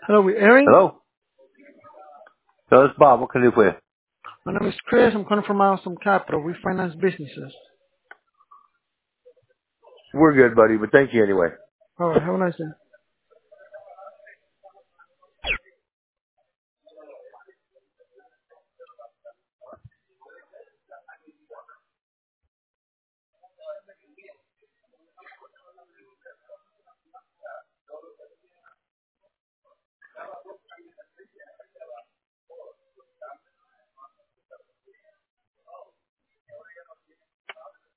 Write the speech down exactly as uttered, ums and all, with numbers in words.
Hello, we're airing. Hello? No, it's Bob. What can I do for you? My name is Chris. I'm calling from Milestone Capital. We finance businesses. We're good, buddy, but thank you anyway. All right, have a nice day.